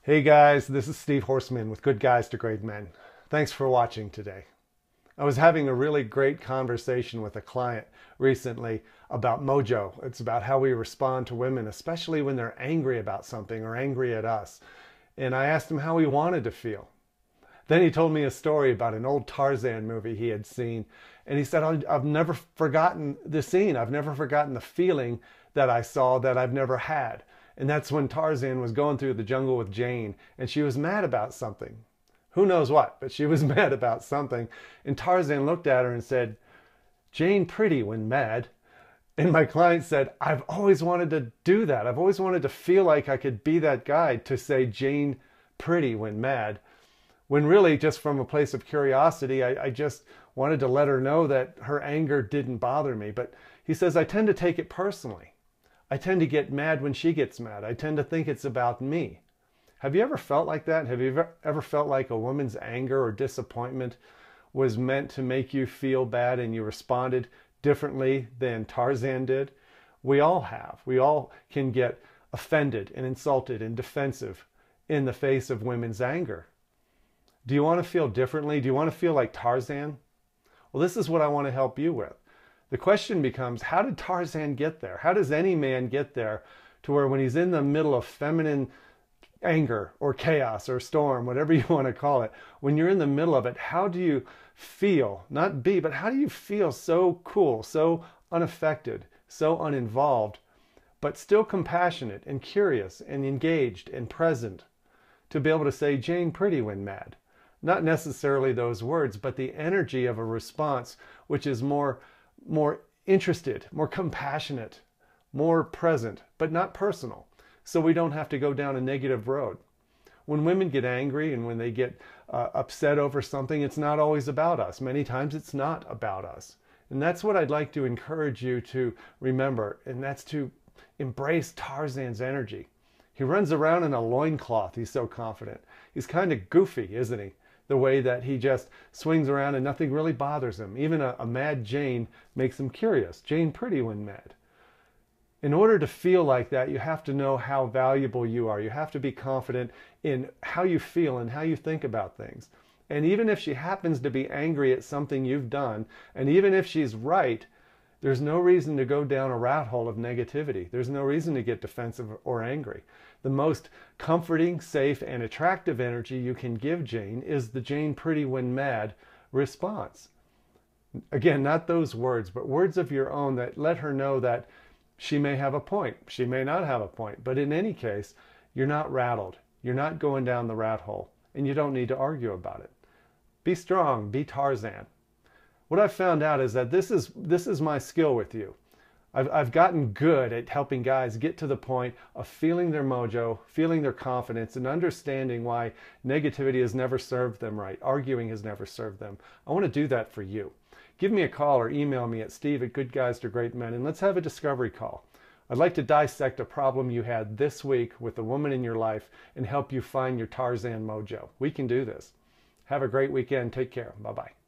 Hey guys, this is Steve Horseman with Good Guys to Great Men. Thanks for watching today. I was having a really great conversation with a client recently about mojo. It's about how we respond to women, especially when they're angry about something or angry at us. And I asked him how he wanted to feel. Then he told me a story about an old Tarzan movie he had seen. And he said, I've never forgotten the scene. I've never forgotten the feeling that I saw that I've never had. And that's when Tarzan was going through the jungle with Jane, and she was mad about something. Who knows what, but she was mad about something. And Tarzan looked at her and said, "Jane pretty when mad." And my client said, "I've always wanted to do that. I've always wanted to feel like I could be that guy to say Jane pretty when mad." When really, just from a place of curiosity, I just wanted to let her know that her anger didn't bother me. But he says, I tend to take it personally. I tend to get mad when she gets mad. I tend to think it's about me. Have you ever felt like that? Have you ever felt like a woman's anger or disappointment was meant to make you feel bad and you responded differently than Tarzan did? We all have. We all can get offended and insulted and defensive in the face of women's anger. Do you want to feel differently? Do you want to feel like Tarzan? Well, this is what I want to help you with. The question becomes, how did Tarzan get there? How does any man get there to where when he's in the middle of feminine anger or chaos or storm, whatever you want to call it, when you're in the middle of it, how do you feel, not be, but how do you feel so cool, so unaffected, so uninvolved, but still compassionate and curious and engaged and present to be able to say Jane pretty when mad? Not necessarily those words, but the energy of a response which is more interested, more compassionate, more present, but not personal. So we don't have to go down a negative road. When women get angry and when they get upset over something, it's not always about us. Many times it's not about us. And that's what I'd like to encourage you to remember, and that's to embrace Tarzan's energy. He runs around in a loincloth. He's so confident. He's kind of goofy, isn't he? The way that he just swings around and nothing really bothers him. Even a mad Jane makes him curious. Jane pretty when mad. In order to feel like that, you have to know how valuable you are. You have to be confident in how you feel and how you think about things. And even if she happens to be angry at something you've done, and even if she's right, there's no reason to go down a rat hole of negativity. There's no reason to get defensive or angry. The most comforting, safe, and attractive energy you can give Jane is the Jane pretty when mad response. Again, not those words, but words of your own that let her know that she may have a point. She may not have a point. But in any case, you're not rattled. You're not going down the rat hole. And you don't need to argue about it. Be strong. Be Tarzan. What I've found out is that this is my skill with you. I've gotten good at helping guys get to the point of feeling their mojo, feeling their confidence, and understanding why negativity has never served them right. Arguing has never served them. I want to do that for you. Give me a call or email me at steve@goodguystogreatmen, and let's have a discovery call. I'd like to dissect a problem you had this week with a woman in your life and help you find your Tarzan mojo. We can do this. Have a great weekend. Take care. Bye-bye.